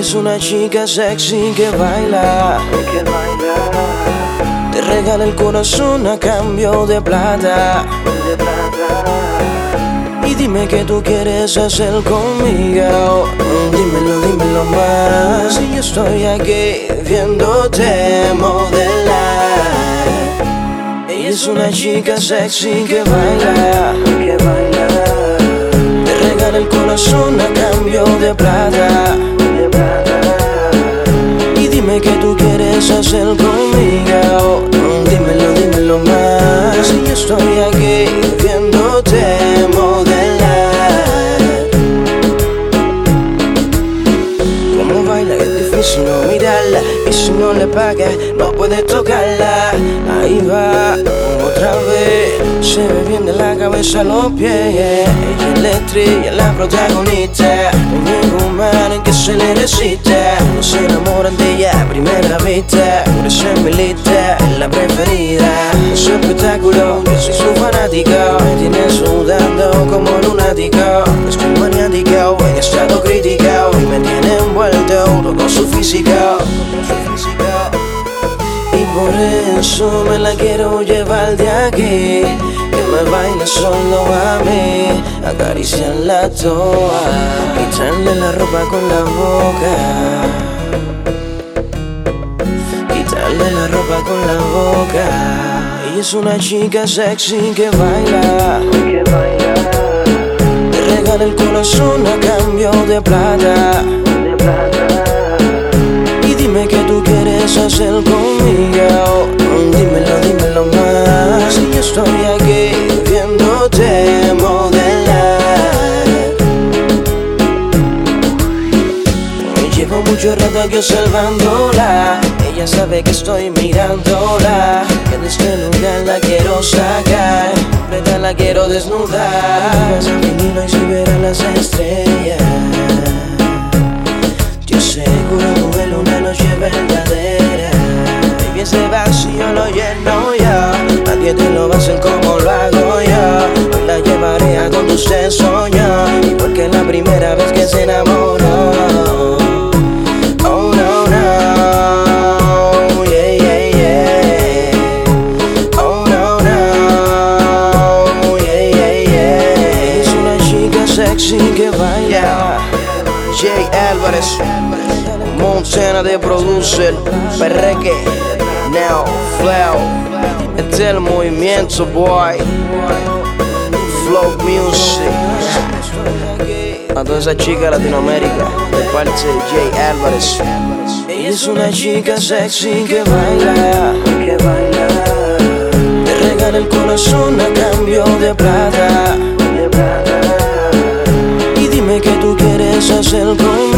es una chica sexy que baila, te regala el corazón a cambio de plata. Y dime qué tú quieres hacer conmigo. Dímelo, dímelo más. Si yo estoy aquí viéndote modelar. Ella es una chica sexy que baila, te regala el corazón a cambio de plata. Y dime qué tú quieres hacer conmigo. Dímelo, dímelo más. Si yo estoy aquí viéndote modelar. Como baila es difícil no mirarla, y si no le pagas no puedes tocarla. Ahí va, otra vez, se ve bien de la cabeza a los pies. Ella es la estrella, la protagonista, no hay humano que se le resista. No se enamoran de ella a primera vista, por eso en mi lista es la preferida. Es un espectáculo, yo soy su fanático, me tiene sudando como lunático. Es que un maniático en estado crítico y me tiene envuelto con su físico. Y por eso me la quiero llevar de aquí, que me baile solo a mí, acariciarla toda, quitarle la ropa con la boca, quitarle la ropa con la boca. Ella es una chica sexy que baila, te regala el corazón a cambio de plata. Y dime qué tú quieres hacer conmigo. Dímelo, dímelo más. Si yo estoy aquí viéndote modelar. Llevo mucho rato aquí observándola. Ella sabe que estoy mirándola, que de este lugar la quiero sacar, completa la quiero desnudar. Vas a vinilo y si verás las estrellas. Yo seguro de luna noche verdadera. Baby, ese vacío lo lleno yo, nadie te lo va a hacer como lo hago yo. Hoy la llevaré a donde usted soñó, igual que la primera vez que se enamoró. Oh no, no, yeah, yeah, yeah. Oh no, no, yeah, yeah, yeah. Es una chica sexy que baila. Jay Álvarez, Montana de producer, Perreque, Now Flow, este es el movimiento, boy. Flow Music. A toda esa chica de Latinoamérica, de parte de Jay Álvarez. Ella es una chica sexy que baila, te regala el corazón a cambio de plata. Y dime qué tú quieres hacer conmigo.